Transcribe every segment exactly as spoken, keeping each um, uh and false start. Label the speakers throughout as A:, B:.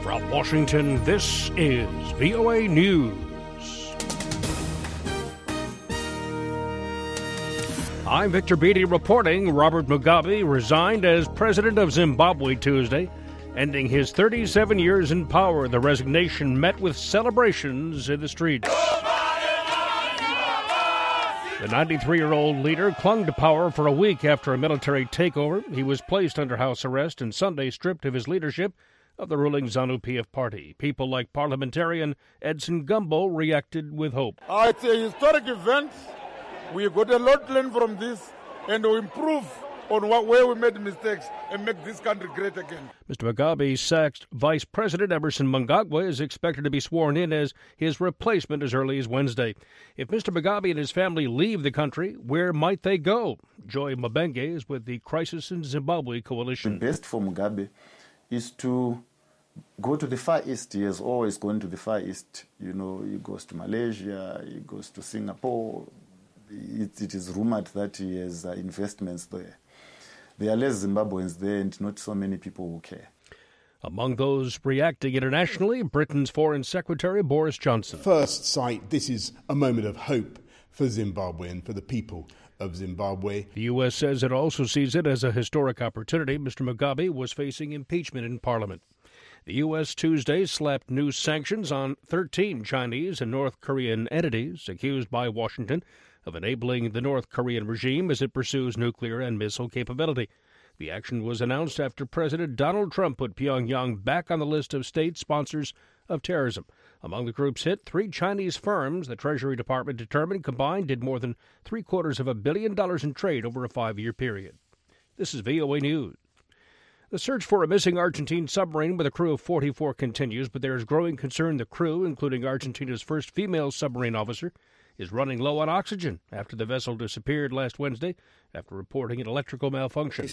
A: From Washington, this is V O A News. I'm Victor Beatty reporting Robert Mugabe resigned as president of Zimbabwe Tuesday, ending his thirty-seven years in power. The resignation met with celebrations in the streets. The ninety-three-year-old leader clung to power for a week after a military takeover. He was placed under house arrest and Sunday stripped of his leadership of the ruling ZANU-P F party. People like parliamentarian Edson Gumbo reacted with hope.
B: Uh, it's a historic event. We got a lot to learn from this and to improve on what, where we made mistakes and make this country great again.
A: Mister Mugabe's sacked Vice President Emmerson Mnangagwa is expected to be sworn in as his replacement as early as Wednesday. If Mister Mugabe and his family leave the country, where might they go? Joy Mabenge is with the Crisis in Zimbabwe Coalition.
C: The best for Mugabe is to go to the Far East. He has always gone to the Far East. You know, he goes to Malaysia, he goes to Singapore. It, it is rumored that he has uh, investments there. There are less Zimbabweans there and not so many people who care.
A: Among those reacting internationally, Britain's Foreign Secretary Boris Johnson.
D: First sight, this is a moment of hope for Zimbabwe and for the people of Zimbabwe.
A: The U S says it also sees it as a historic opportunity. Mister Mugabe was facing impeachment in Parliament. The U S Tuesday slapped new sanctions on thirteen Chinese and North Korean entities accused by Washington of enabling the North Korean regime as it pursues nuclear and missile capability. The action was announced after President Donald Trump put Pyongyang back on the list of state sponsors of terrorism. Among the groups hit, three Chinese firms the Treasury Department determined combined did more than three-quarters of a billion dollars in trade over a five-year period. This is V O A News. The search for a missing Argentine submarine with a crew of forty-four continues, but there is growing concern the crew, including Argentina's first female submarine officer, is running low on oxygen after the vessel disappeared last Wednesday after reporting an electrical malfunction.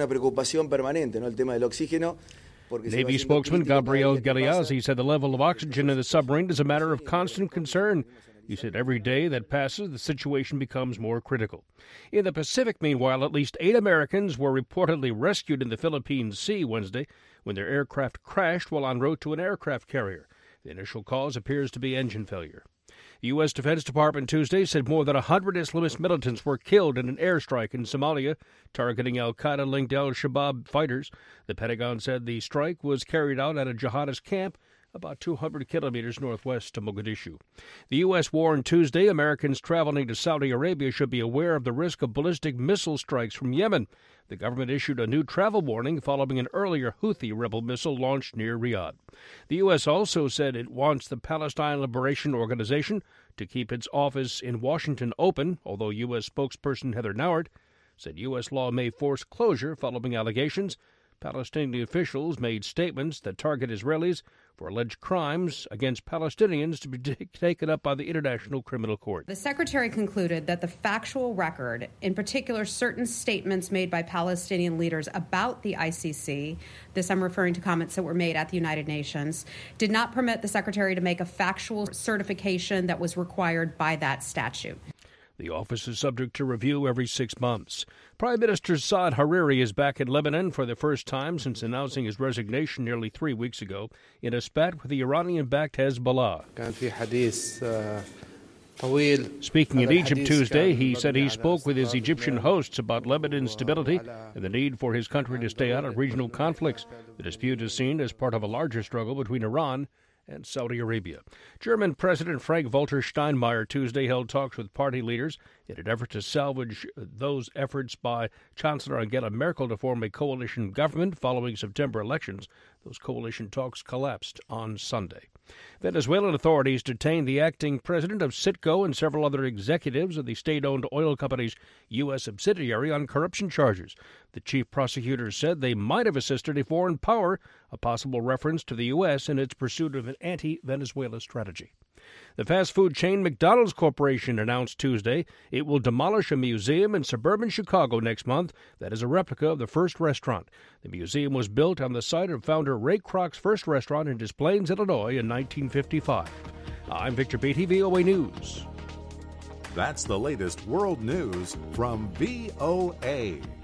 A: Navy spokesman Gabriel Galeazzi said the level of oxygen in the submarine is a matter of constant concern. He said every day that passes, the situation becomes more critical. In the Pacific, meanwhile, at least eight Americans were reportedly rescued in the Philippine Sea Wednesday when their aircraft crashed while en route to an aircraft carrier. The initial cause appears to be engine failure. The U S Defense Department Tuesday said more than one hundred Islamist militants were killed in an airstrike in Somalia, targeting al-Qaeda-linked al-Shabaab fighters. The Pentagon said the strike was carried out at a jihadist camp about two hundred kilometers northwest of Mogadishu. The U S warned Tuesday Americans traveling to Saudi Arabia should be aware of the risk of ballistic missile strikes from Yemen. The government issued a new travel warning following an earlier Houthi rebel missile launched near Riyadh. The U S also said it wants the Palestine Liberation Organization to keep its office in Washington open, although U S spokesperson Heather Nauert said U S law may force closure following allegations. Palestinian officials made statements that target Israelis for alleged crimes against Palestinians to be t- taken up by the International Criminal Court.
E: The Secretary concluded that the factual record, in particular certain statements made by Palestinian leaders about the I C C, this I'm referring to comments that were made at the United Nations, did not permit the Secretary to make a factual certification that was required by that statute.
A: The office is subject to review every six months. Prime Minister Saad Hariri is back in Lebanon for the first time since announcing his resignation nearly three weeks ago in a spat with the Iranian-backed Hezbollah. Speaking in Egypt Tuesday, he said he spoke with his Egyptian hosts about Lebanon's stability and the need for his country to stay out of regional conflicts. The dispute is seen as part of a larger struggle between Iran and Saudi Arabia. German President Frank-Walter Steinmeier Tuesday held talks with party leaders in an effort to salvage those efforts by Chancellor Angela Merkel to form a coalition government following September elections. Those coalition talks collapsed on Sunday. Venezuelan authorities detained the acting president of Citgo and several other executives of the state-owned oil company's U S subsidiary on corruption charges. The chief prosecutor said they might have assisted a foreign power, a possible reference to the U S in its pursuit of an anti-Venezuela strategy. The fast food chain McDonald's Corporation announced Tuesday it will demolish a museum in suburban Chicago next month that is a replica of the first restaurant. The museum was built on the site of founder Ray Kroc's first restaurant in Des Plaines, Illinois in nineteen fifty-five. I'm Victor Beatty, V O A News.
F: That's the latest world news from V O A.